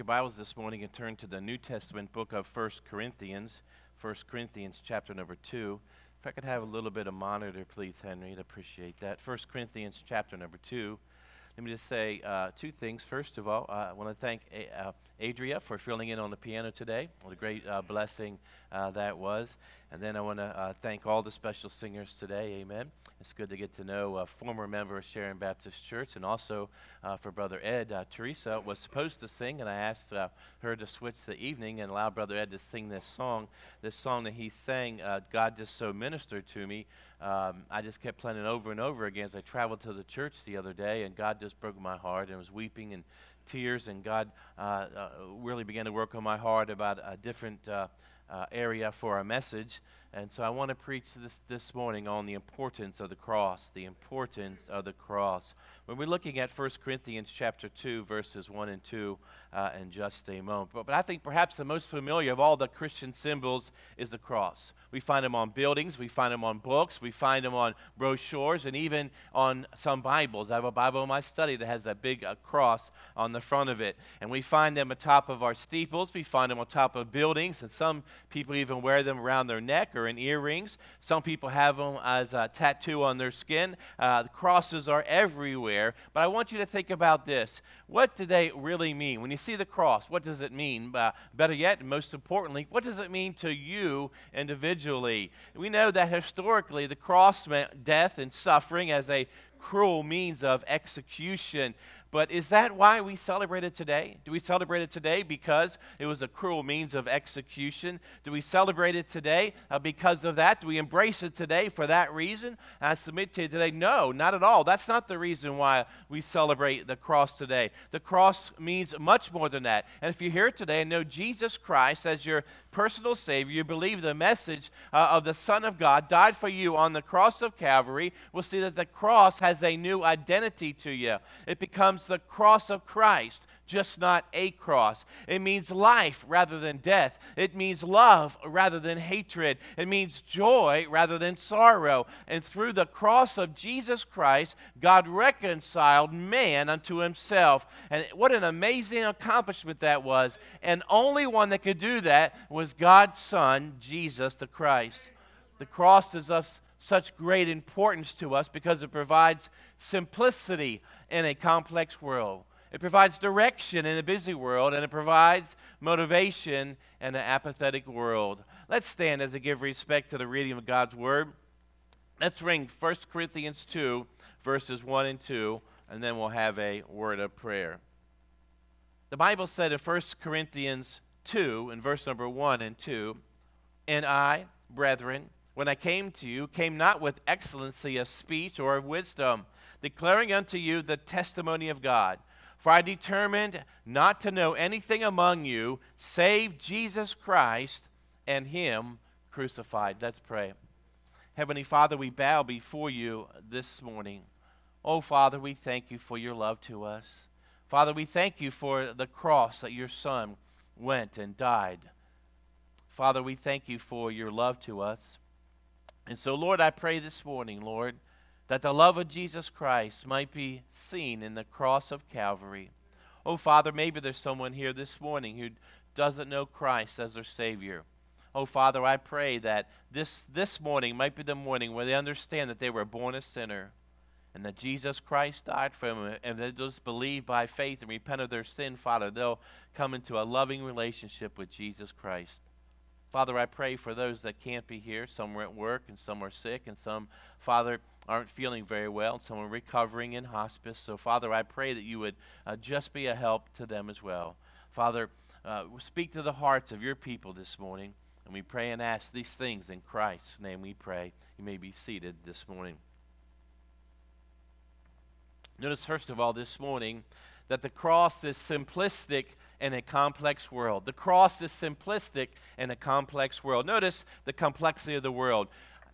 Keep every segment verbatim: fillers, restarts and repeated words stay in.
Your Bibles this morning and turn to the New Testament book of First Corinthians, First Corinthians chapter number two. If I could have a little bit of monitor, please, Henry, I'd appreciate that. First Corinthians chapter number two. Let me just say uh, two things. First of all, uh, I want to thank A- uh, Adria for filling in on the piano today. What a great uh, blessing uh, that was. And then I want to uh, thank all the special singers today. Amen. It's good to get to know a former member of Sharon Baptist Church, and also uh, for Brother Ed. Uh, Teresa was supposed to sing, and I asked uh, her to switch the evening and allow Brother Ed to sing this song. This song that he sang, uh, God Just So Ministered to Me. Um, I just kept playing it over and over again as I traveled to the church the other day, and God just broke my heart, and I was weeping and tears, and God uh, uh, really began to work on my heart about a different uh, uh, area for our message. And so I want to preach this this morning on the importance of the cross, the importance of the cross. When we're looking at First Corinthians chapter two, verses one and two uh, in just a moment. But, but I think perhaps the most familiar of all the Christian symbols is the cross. We find them on buildings, we find them on books, we find them on brochures, and even on some Bibles. I have a Bible in my study that has that big uh, cross on the front of it. And we find them atop of our steeples, we find them on top of buildings, and some people even wear them around their neck or in earrings. Some people have them as a tattoo on their skin. Uh, the crosses are everywhere. But I want you to think about this. What do they really mean? When you see the cross, what does it mean? Uh, better yet, and most importantly, what does it mean to you individually? We know that historically the cross meant death and suffering as a cruel means of execution. But is that why we celebrate it today? Do we celebrate it today because it was a cruel means of execution? Do we celebrate it today uh, because of that? Do we embrace it today for that reason? I submit to you today, no, not at all. That's not the reason why we celebrate the cross today. The cross means much more than that. And if you're here today and know Jesus Christ as your personal Savior, you believe the message uh, of the Son of God died for you on the cross of Calvary, we'll see that the cross has a new identity to you. It becomes the cross of Christ, just not a cross. It means life rather than death. It means love rather than hatred. It means joy rather than sorrow. And through the cross of Jesus Christ, God reconciled man unto himself. And what an amazing accomplishment that was. And only one that could do that was God's Son, Jesus the Christ. The cross is of such great importance to us because it provides simplicity in a complex world. It provides direction in a busy world, and it provides motivation in an apathetic world. Let's stand as I give respect to the reading of God's Word. Let's read First Corinthians two, verses one and two, and then we'll have a word of prayer. The Bible said in First Corinthians two, in verse number one and two, "And I, brethren, when I came to you, came not with excellency of speech or of wisdom, declaring unto you the testimony of God. For I determined not to know anything among you save Jesus Christ and him crucified." Let's pray. Heavenly Father, we bow before you this morning. Oh, Father, we thank you for your love to us. Father, we thank you for the cross that your Son went and died. Father, we thank you for your love to us. And so, Lord, I pray this morning, Lord, that the love of Jesus Christ might be seen in the cross of Calvary. Oh, Father, maybe there's someone here this morning who doesn't know Christ as their Savior. Oh, Father, I pray that this, this morning might be the morning where they understand that they were born a sinner and that Jesus Christ died for them, and they just believe by faith and repent of their sin, Father, they'll come into a loving relationship with Jesus Christ. Father, I pray for those that can't be here. Some are at work, and some are sick, and some, Father, aren't feeling very well, and some are recovering in hospice. So, Father, I pray that you would uh, just be a help to them as well. Father, uh, speak to the hearts of your people this morning, and we pray and ask these things in Christ's name we pray. You may be seated this morning. Notice, first of all, this morning, that the cross is simplistic in a complex world. The cross is simplistic in a complex world. Notice the complexity of the world.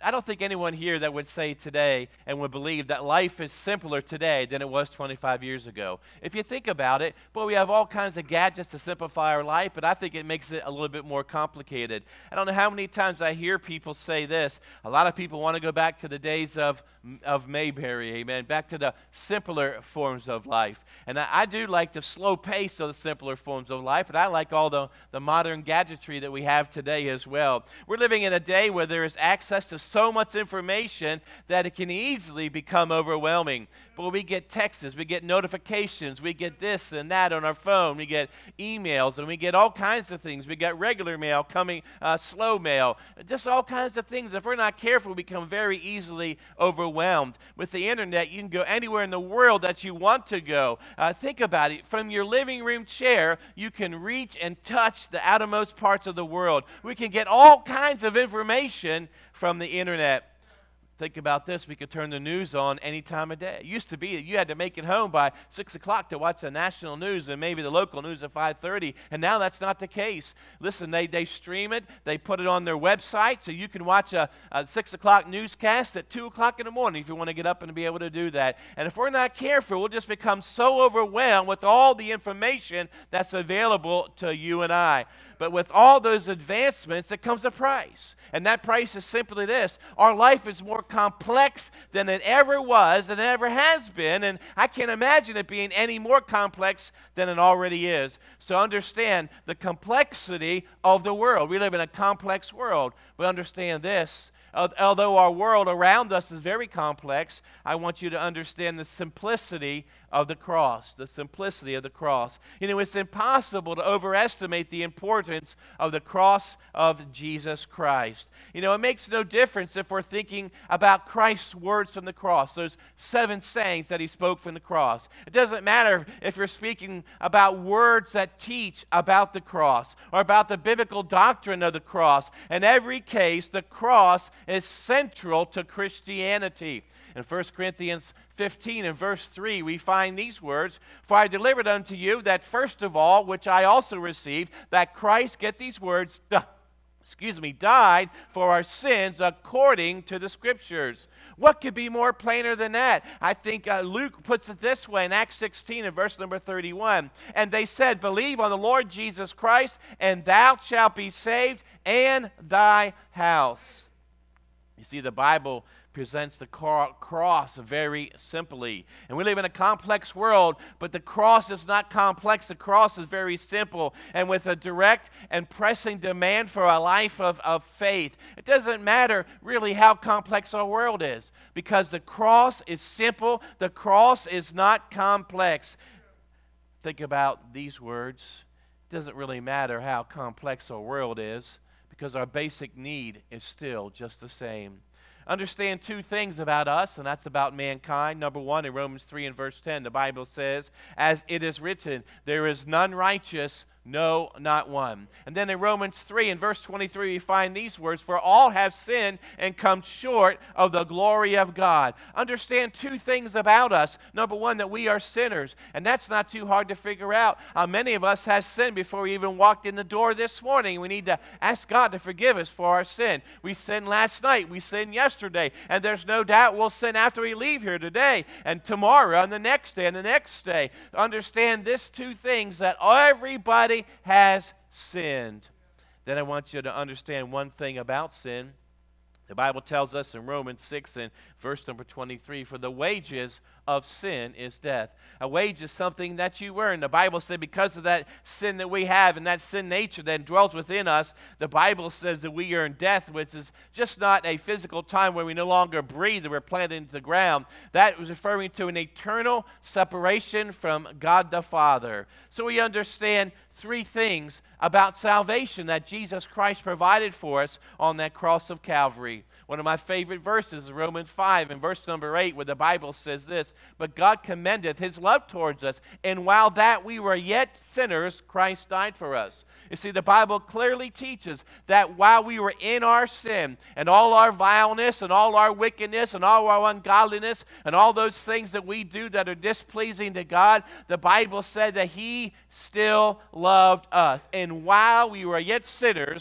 I don't think anyone here that would say today and would believe that life is simpler today than it was twenty-five years ago. If you think about it, boy, we have all kinds of gadgets to simplify our life, but I think it makes it a little bit more complicated. I don't know how many times I hear people say this. A lot of people want to go back to the days of, of Mayberry, amen, back to the simpler forms of life. And I, I do like the slow pace of the simpler forms of life, but I like all the, the modern gadgetry that we have today as well. We're living in a day where there is access to so much information that it can easily become overwhelming. But we get texts, we get notifications, we get this and that on our phone, we get emails, and we get all kinds of things. We get regular mail coming, uh, slow mail, just all kinds of things. If we're not careful, we become very easily overwhelmed. With the internet, you can go anywhere in the world that you want to go. Uh, think about it. From your living room chair, you can reach and touch the outermost parts of the world. We can get all kinds of information from the internet. Think about this. We could turn the news on any time of day. It used to be that you had to make it home by six o'clock to watch the national news and maybe the local news at five thirty, and now that's not the case. Listen, they, they stream it. They put it on their website, so you can watch a, a six o'clock newscast at two o'clock in the morning if you want to get up and be able to do that. And if we're not careful, we'll just become so overwhelmed with all the information that's available to you and I. But with all those advancements, it comes a price. And that price is simply this. Our life is more complex than it ever was, than it ever has been. And I can't imagine it being any more complex than it already is. So understand the complexity of the world. We live in a complex world. But understand this. Although our world around us is very complex, I want you to understand the simplicity of the cross, the simplicity of the cross. You know, it's impossible to overestimate the importance of the cross of Jesus Christ. You know, it makes no difference if we're thinking about Christ's words from the cross, those seven sayings that he spoke from the cross. It doesn't matter if you're speaking about words that teach about the cross or about the biblical doctrine of the cross. In every case, the cross is central to Christianity. In First Corinthians fifteen and verse three, we find these words, "For I delivered unto you that first of all, which I also received, that Christ," get these words, excuse me, "died for our sins according to the Scriptures." What could be more plainer than that? I think uh, Luke puts it this way in Acts sixteen and verse number thirty-one. "And they said, Believe on the Lord Jesus Christ, and thou shalt be saved, and thy house." You see, the Bible presents the cross very simply. And we live in a complex world, but the cross is not complex. The cross is very simple, and with a direct and pressing demand for a life of, of faith. It doesn't matter really how complex our world is, because the cross is simple. The cross is not complex. Think about these words. It doesn't really matter how complex our world is, because our basic need is still just the same. Understand two things about us, and that's about mankind. Number one, in Romans three and verse ten, the Bible says, "As it is written, there is none righteous, no, not one." And then in Romans three and verse twenty-three, we find these words, "For all have sinned and come short of the glory of God." Understand two things about us. Number one, that we are sinners, and that's not too hard to figure out. Uh, many of us have sinned before we even walked in the door this morning. We need to ask God to forgive us for our sin. We sinned last night. We sinned yesterday, and there's no doubt we'll sin after we leave here today and tomorrow and the next day and the next day. Understand this two things, that everybody has sinned. Then I want you to understand one thing about sin. The Bible tells us in Romans six and verse number twenty-three, "For the wages of sin is death." A wage is something that you earn. The Bible said because of that sin that we have and that sin nature that dwells within us, the Bible says that we earn death, which is just not a physical time where we no longer breathe and we're planted into the ground. That was referring to an eternal separation from God the Father. So we understand three things about salvation that Jesus Christ provided for us on that cross of Calvary. One of my favorite verses is Romans five and verse number eight, where the Bible says this, "But God commendeth his love towards us, and while that we were yet sinners, Christ died for us." You see, the Bible clearly teaches that while we were in our sin and all our vileness and all our wickedness and all our ungodliness and all those things that we do that are displeasing to God, the Bible said that he still loved us. And while we were yet sinners,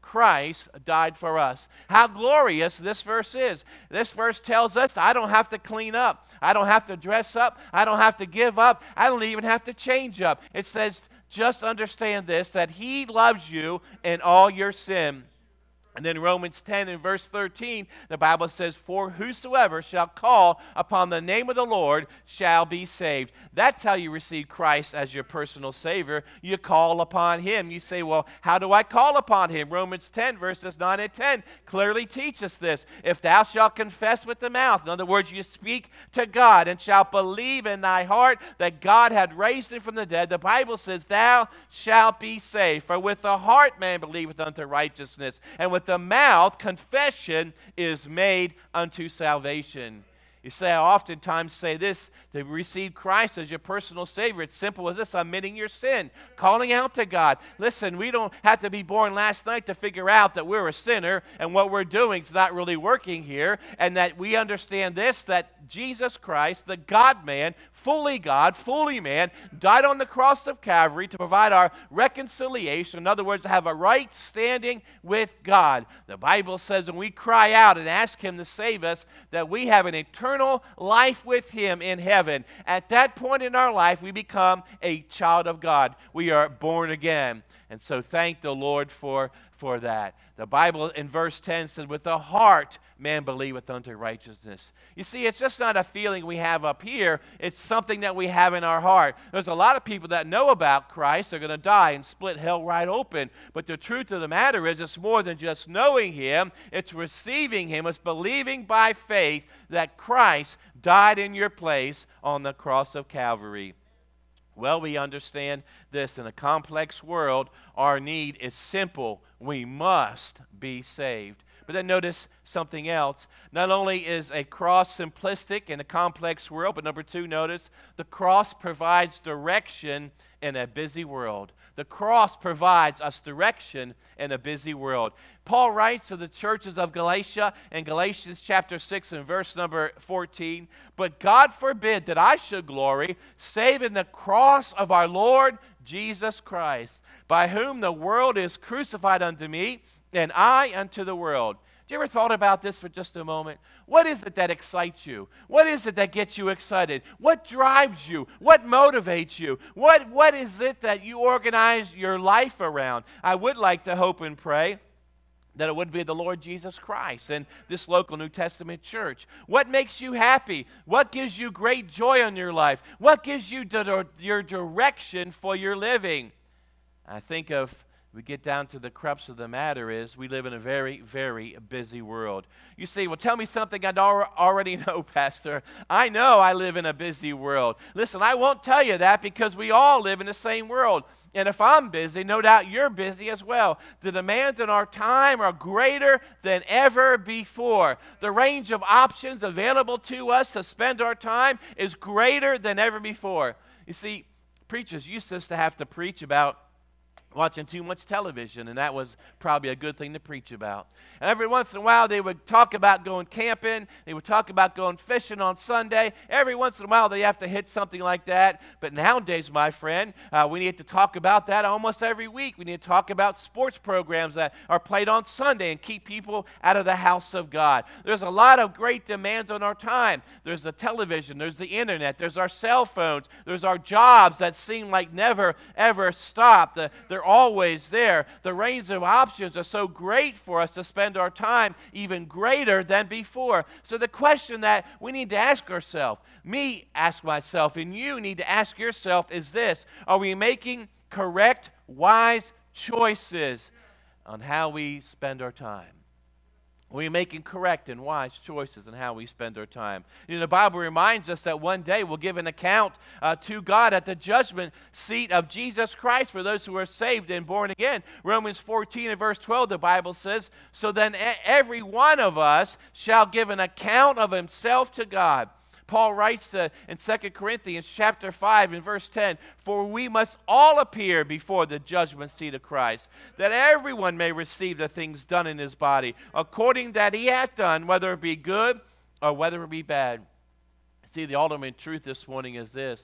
Christ died for us. How glorious this verse is. This verse tells us I don't have to clean up. I don't have to dress up. I don't have to give up. I don't even have to change up. It says, just understand this, that He loves you in all your sin. And then Romans ten and verse thirteen, the Bible says, for whosoever shall call upon the name of the Lord shall be saved. That's how you receive Christ as your personal Savior. You call upon Him. You say, well, how do I call upon Him? Romans ten verses nine and ten clearly teach us this. If thou shalt confess with the mouth, in other words, you speak to God, and shalt believe in thy heart that God had raised Him from the dead, the Bible says, thou shalt be saved. For with the heart man believeth unto righteousness, and with the mouth confession is made unto salvation. You say, I oftentimes say this, to receive Christ as your personal Savior. It's simple as this, admitting your sin, calling out to God. Listen, we don't have to be born last night to figure out that we're a sinner and what we're doing is not really working here, and that we understand this, that Jesus Christ, the God-man, fully God, fully man, died on the cross of Calvary to provide our reconciliation. In other words, to have a right standing with God. The Bible says when we cry out and ask Him to save us, that we have an eternal life with Him in heaven. At that point in our life, we become a child of God. We are born again. And so thank the Lord for, for that. The Bible in verse ten says, with the heart man believeth unto righteousness. You see, it's just not a feeling we have up here. It's something that we have in our heart. There's a lot of people that know about Christ. They're going to die and split hell right open. But the truth of the matter is, it's more than just knowing Him. It's receiving Him. It's believing by faith that Christ died in your place on the cross of Calvary. Well, we understand this. In a complex world, our need is simple. We must be saved. But then notice something else. Not only is a cross simplistic in a complex world, but number two, notice the cross provides direction in a busy world. The cross provides us direction in a busy world. Paul writes to the churches of Galatia in Galatians chapter six and verse number fourteen, but God forbid that I should glory, save in the cross of our Lord Jesus Christ, by whom the world is crucified unto me, and I unto the world. Have you ever thought about this for just a moment? What is it that excites you? What is it that gets you excited? What drives you? What motivates you? What, what is it that you organize your life around? I would like to hope and pray that it would be the Lord Jesus Christ and this local New Testament church. What makes you happy? What gives you great joy in your life? What gives you di- your direction for your living? I think of we get down to the crux of the matter is we live in a very, very busy world. You say, well, tell me something I already know, Pastor. I know I live in a busy world. Listen, I won't tell you that because we all live in the same world. And if I'm busy, no doubt you're busy as well. The demands on our time are greater than ever before. The range of options available to us to spend our time is greater than ever before. You see, preachers used to have to preach about watching too much television, and that was probably a good thing to preach about. And every once in a while, they would talk about going camping. They would talk about going fishing on Sunday. Every once in a while, they have to hit something like that. But nowadays, my friend, uh, we need to talk about that almost every week. We need to talk about sports programs that are played on Sunday and keep people out of the house of God. There's a lot of great demands on our time. There's the television. There's the internet. There's our cell phones. There's our jobs that seem like never, ever stop. The, the They're always there. The range of options are so great for us to spend our time even greater than before. So the question that we need to ask ourselves, me ask myself, and you need to ask yourself is this: are we making correct, wise choices on how we spend our time? We're making correct and wise choices in how we spend our time. You know, the Bible reminds us that one day we'll give an account uh, to God at the judgment seat of Jesus Christ for those who are saved and born again. Romans fourteen and verse twelve, the Bible says, so then every one of us shall give an account of himself to God. Paul writes to, in Second Corinthians chapter five and verse ten, for we must all appear before the judgment seat of Christ, that everyone may receive the things done in his body, according that he hath done, whether it be good or whether it be bad. See, the ultimate truth this morning is this: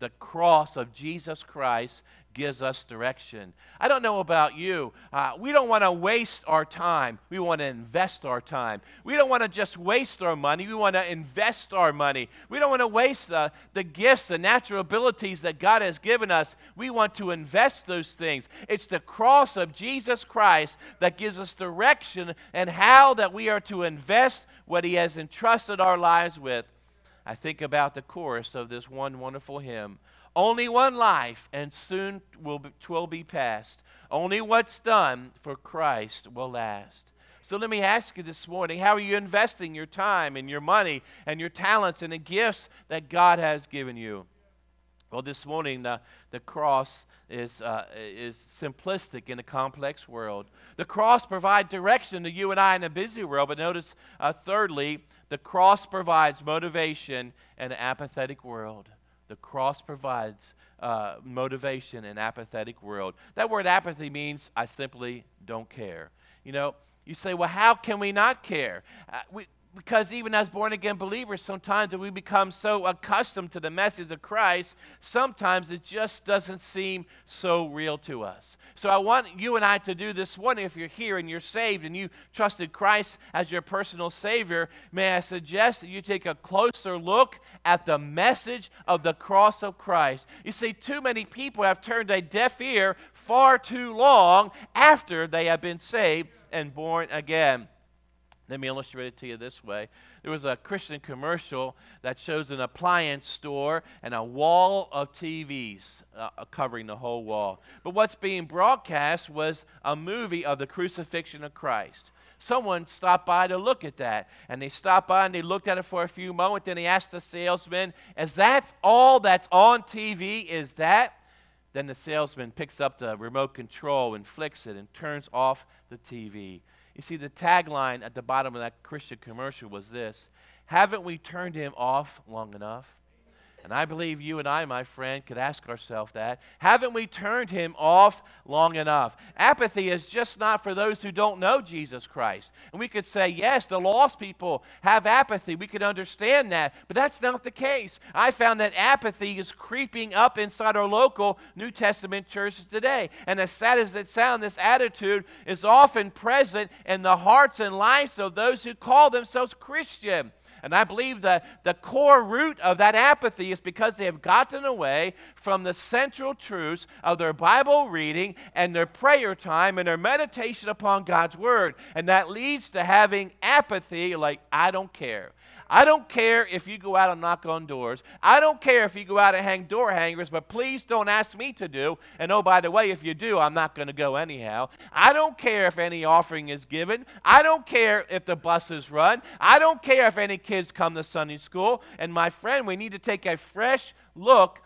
the cross of Jesus Christ gives us direction. I don't know about you. Uh, we don't want to waste our time. We want to invest our time. We don't want to just waste our money. We want to invest our money. We don't want to waste the, the gifts, the natural abilities that God has given us. We want to invest those things. It's the cross of Jesus Christ that gives us direction and how that we are to invest what He has entrusted our lives with. I think about the chorus of this one wonderful hymn. Only one life, and soon will be, twill be past. Only what's done for Christ will last. So let me ask you this morning, how are you investing your time and your money and your talents and the gifts that God has given you? Well, this morning, the, the cross is, uh, is simplistic in a complex world. The cross provides direction to you and I in a busy world, but notice, uh, thirdly, the cross provides motivation in an apathetic world. The cross provides uh, motivation in an apathetic world. That word apathy means I simply don't care. You know, you say, well, how can we not care? Uh, we, because even as born-again believers, sometimes we become so accustomed to the message of Christ, sometimes it just doesn't seem so real to us. So I want you and I to do this morning. If you're here and you're saved and you trusted Christ as your personal Savior, may I suggest that you take a closer look at the message of the cross of Christ. You see, too many people have turned a deaf ear far too long after they have been saved and born again. Let me illustrate it to you this way. There was a Christian commercial that shows an appliance store and a wall of T Vs uh, covering the whole wall. But what's being broadcast was a movie of the crucifixion of Christ. Someone stopped by to look at that, and they stopped by and they looked at it for a few moments. Then they asked the salesman, is that all that's on T V? Is that? Then the salesman picks up the remote control and flicks it and turns off the T V. You see, the tagline at the bottom of that Christian commercial was this: haven't we turned Him off long enough? And I believe you and I, my friend, could ask ourselves that. Haven't we turned Him off long enough? Apathy is just not for those who don't know Jesus Christ. And we could say, yes, the lost people have apathy. We could understand that. But that's not the case. I found that apathy is creeping up inside our local New Testament churches today. And as sad as it sounds, this attitude is often present in the hearts and lives of those who call themselves Christian. And I believe that the core root of that apathy is because they have gotten away from the central truths of their Bible reading and their prayer time and their meditation upon God's Word. And that leads to having apathy, like, I don't care. I don't care if you go out and knock on doors. I don't care if you go out and hang door hangers, but please don't ask me to do. And oh, by the way, if you do, I'm not going to go anyhow. I don't care if any offering is given. I don't care if the buses run. I don't care if any kids come to Sunday school. And my friend, we need to take a fresh look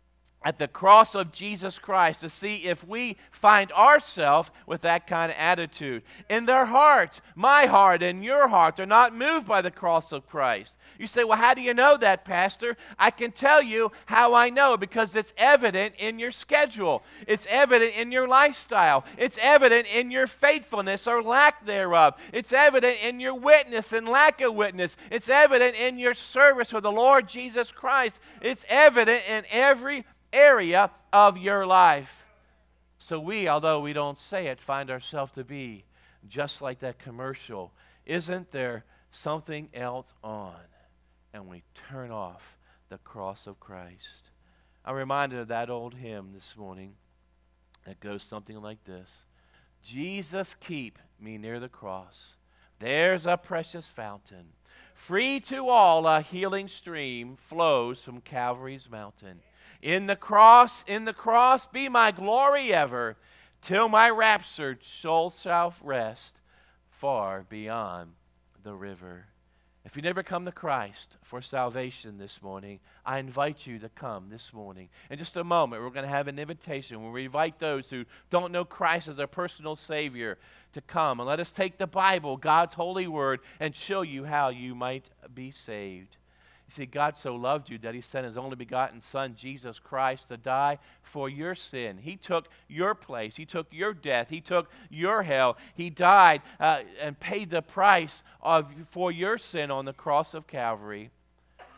at the cross of Jesus Christ to see if we find ourselves with that kind of attitude. In their hearts, my heart and your heart, they're not moved by the cross of Christ. You say, well, how do you know that, Pastor? I can tell you how I know, because it's evident in your schedule. It's evident in your lifestyle. It's evident in your faithfulness or lack thereof. It's evident in your witness and lack of witness. It's evident in your service for the Lord Jesus Christ. It's evident in every area of your life. So we, although we don't say it, find ourselves to be just like that commercial. Isn't there something else on? And we turn off the cross of Christ. I'm reminded of that old hymn this morning that goes something like this: Jesus, keep me near the cross. There's a precious fountain. Free to all, a healing stream flows from Calvary's mountain. In the cross, in the cross, be my glory ever, till my raptured soul shall rest far beyond the river. If you never come to Christ for salvation this morning, I invite you to come this morning. In just a moment, we're going to have an invitation where we invite those who don't know Christ as their personal Savior to come. And let us take the Bible, God's holy word, and show you how you might be saved. You see, God so loved you that He sent His only begotten Son, Jesus Christ, to die for your sin. He took your place. He took your death. He took your hell. He died uh, and paid the price of for your sin on the cross of Calvary.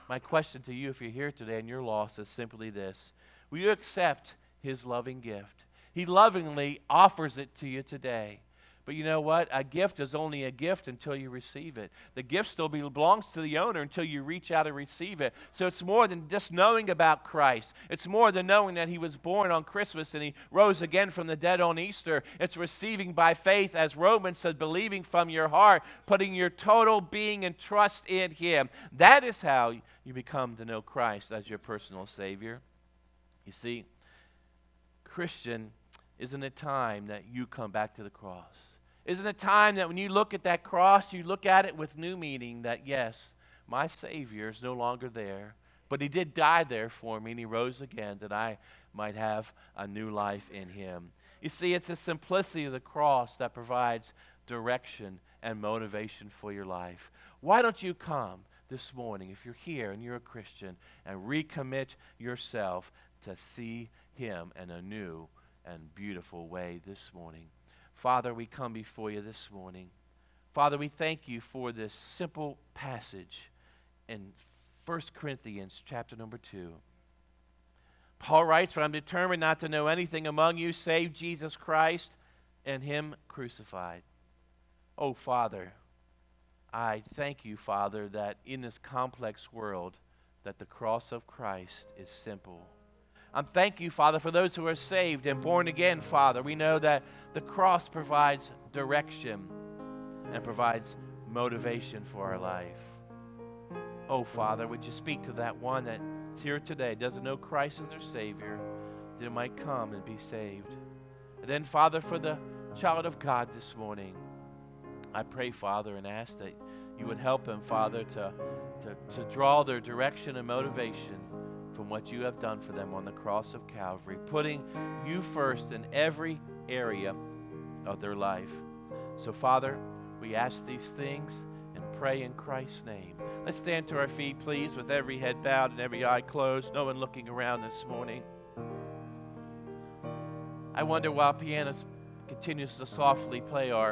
My question to you, if you're here today and you're lost, is simply this. Will you accept his loving gift? He lovingly offers it to you today. But you know what? A gift is only a gift until you receive it. The gift still belongs to the owner until you reach out and receive it. So it's more than just knowing about Christ. It's more than knowing that he was born on Christmas and he rose again from the dead on Easter. It's receiving by faith, as Romans said, believing from your heart, putting your total being and trust in him. That is how you become to know Christ as your personal Savior. You see, Christian, isn't it time that you come back to the cross? Isn't it time that when you look at that cross, you look at it with new meaning, that yes, my Savior is no longer there, but he did die there for me and he rose again that I might have a new life in him. You see, it's the simplicity of the cross that provides direction and motivation for your life. Why don't you come this morning, if you're here and you're a Christian, and recommit yourself to see him in a new and beautiful way this morning? Father, we come before you this morning. Father, we thank you for this simple passage in First Corinthians chapter number two. Paul writes, "For I'm determined not to know anything among you save Jesus Christ and him crucified." Oh, Father, I thank you, Father, that in this complex world, that the cross of Christ is simple. I'm thank you, Father, for those who are saved and born again, Father. We know that the cross provides direction and provides motivation for our life. Oh, Father, would you speak to that one that's here today, doesn't know Christ as their Savior, that it might come and be saved. And then, Father, for the child of God this morning, I pray, Father, and ask that you would help them, Father, to, to, to draw their direction and motivation from what you have done for them on the cross of Calvary, putting you first in every area of their life. So, Father, we ask these things and pray in Christ's name. Let's stand to our feet, please, with every head bowed and every eye closed, no one looking around this morning. I wonder, while pianist continues to softly play our